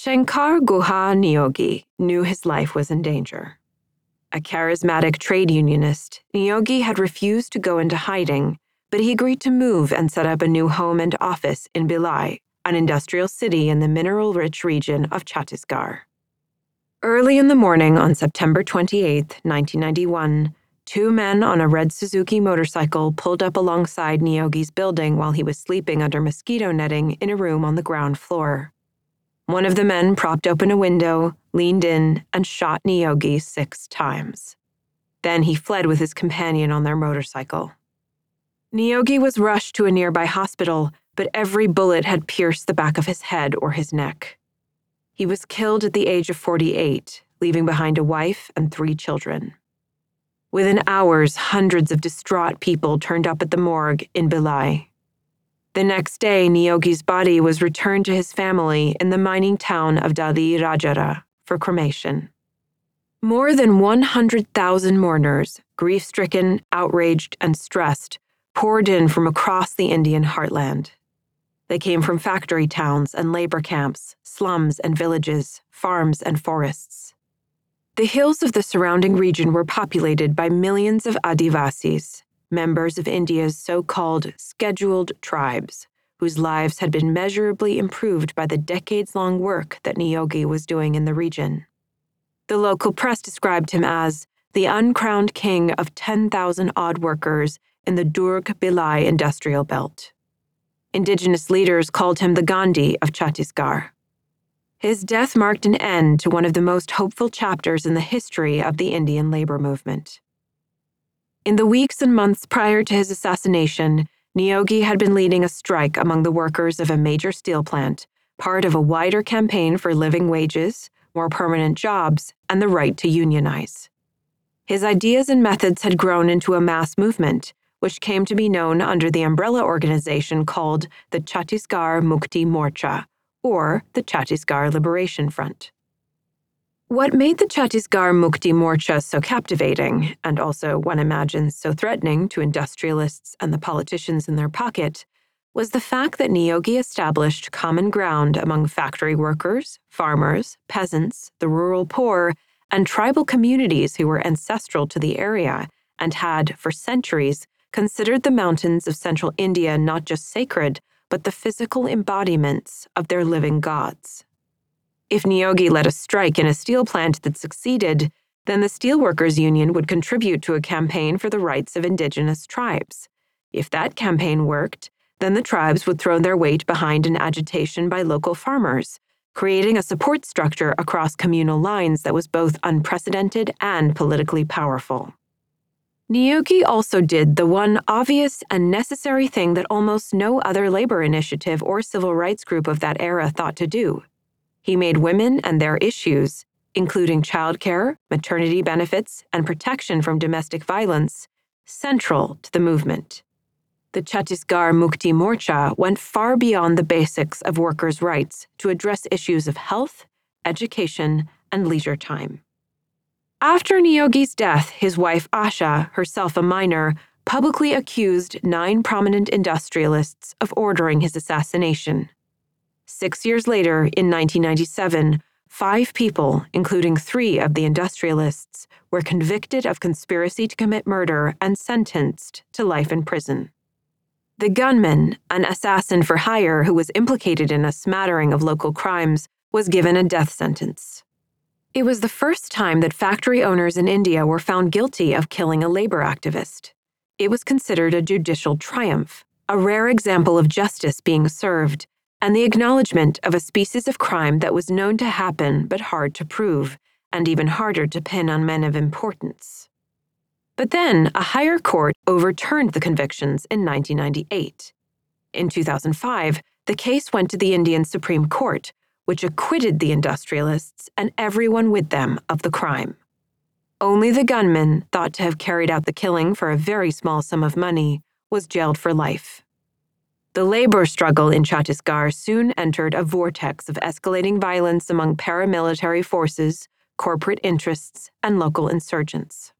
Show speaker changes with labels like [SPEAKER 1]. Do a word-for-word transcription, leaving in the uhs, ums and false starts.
[SPEAKER 1] Shankar Guha Niyogi knew his life was in danger. A charismatic trade unionist, Niyogi had refused to go into hiding, but he agreed to move and set up a new home and office in Bhilai, an industrial city in the mineral-rich region of Chhattisgarh. Early in the morning on September twenty-eighth, nineteen ninety-one, two men on a red Suzuki motorcycle pulled up alongside Niyogi's building while he was sleeping under mosquito netting in a room on the ground floor. One of the men propped open a window, leaned in, and shot Niyogi six times. Then he fled with his companion on their motorcycle. Niyogi was rushed to a nearby hospital, but every bullet had pierced the back of his head or his neck. He was killed at the age of forty-eight, leaving behind a wife and three children. Within hours, hundreds of distraught people turned up at the morgue in Bhilai. The next day, Niyogi's body was returned to his family in the mining town of Dali Rajara for cremation. More than one hundred thousand mourners, grief-stricken, outraged, and stressed, poured in from across the Indian heartland. They came from factory towns and labor camps, slums and villages, farms and forests. The hills of the surrounding region were populated by millions of Adivasis, members of India's so-called scheduled tribes, whose lives had been measurably improved by the decades-long work that Niyogi was doing in the region. The local press described him as the uncrowned king of ten thousand odd workers in the Durg-Bhilai industrial belt. Indigenous leaders called him the Gandhi of Chhattisgarh. His death marked an end to one of the most hopeful chapters in the history of the Indian labor movement. In the weeks and months prior to his assassination, Niyogi had been leading a strike among the workers of a major steel plant, part of a wider campaign for living wages, more permanent jobs, and the right to unionize. His ideas and methods had grown into a mass movement, which came to be known under the umbrella organization called the Chhattisgarh Mukti Morcha, or the Chhattisgarh Liberation Front. What made the Chhattisgarh Mukti Morcha so captivating, and also, one imagines, so threatening to industrialists and the politicians in their pocket, was the fact that Niyogi established common ground among factory workers, farmers, peasants, the rural poor, and tribal communities who were ancestral to the area and had, for centuries, considered the mountains of central India not just sacred, but the physical embodiments of their living gods. If Niyogi led a strike in a steel plant that succeeded, then the Steelworkers Union would contribute to a campaign for the rights of indigenous tribes. If that campaign worked, then the tribes would throw their weight behind an agitation by local farmers, creating a support structure across communal lines that was both unprecedented and politically powerful. Niyogi also did the one obvious and necessary thing that almost no other labor initiative or civil rights group of that era thought to do. He made women and their issues, including childcare, maternity benefits, and protection from domestic violence, central to the movement. The Chhattisgarh Mukti Morcha went far beyond the basics of workers' rights to address issues of health, education, and leisure time. After Niyogi's death, his wife Asha, herself a miner, publicly accused nine prominent industrialists of ordering his assassination. Six years later, in nineteen ninety-seven, five people, including three of the industrialists, were convicted of conspiracy to commit murder and sentenced to life in prison. The gunman, an assassin for hire who was implicated in a smattering of local crimes, was given a death sentence. It was the first time that factory owners in India were found guilty of killing a labor activist. It was considered a judicial triumph, a rare example of justice being served, and the acknowledgement of a species of crime that was known to happen but hard to prove, and even harder to pin on men of importance. But then, a higher court overturned the convictions in nineteen ninety-eight. In two thousand five, the case went to the Indian Supreme Court, which acquitted the industrialists and everyone with them of the crime. Only the gunman, thought to have carried out the killing for a very small sum of money, was jailed for life. The labor struggle in Chhattisgarh soon entered a vortex of escalating violence among paramilitary forces, corporate interests, and local insurgents.